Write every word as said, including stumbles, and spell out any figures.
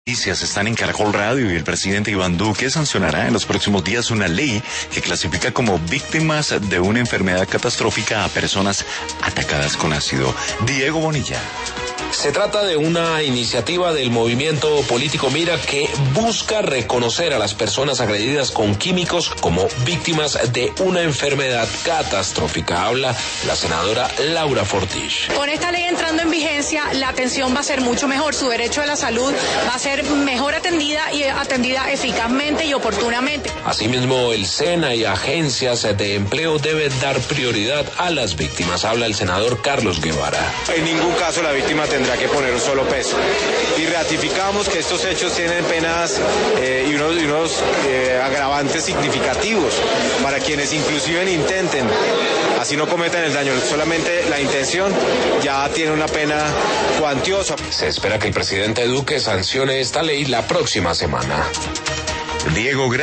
Noticias están en Caracol Radio y el presidente Iván Duque sancionará en los próximos días una ley que clasifica como víctimas de una enfermedad catastrófica a personas atacadas con ácido. Diego Bonilla. Se trata de una iniciativa del movimiento político Mira que busca reconocer a las personas agredidas con químicos como víctimas de una enfermedad catastrófica. Habla la senadora Laura Fortich. Con esta ley entrando en vigencia, la atención va a ser mucho mejor. Su derecho a la salud va a ser mejor atendida y atendida eficazmente y oportunamente. Asimismo, el SENA y agencias de empleo deben dar prioridad a las víctimas. Habla el senador Carlos Guevara. En ningún caso la víctima tendrá que poner un solo peso. Y ratificamos que estos hechos tienen penas eh, y unos, y unos eh, agravantes significativos para quienes inclusive intenten, así no cometan el daño, solamente la intención ya tiene una pena cuantiosa. Se espera que el presidente Duque sancione esta ley la próxima semana. Diego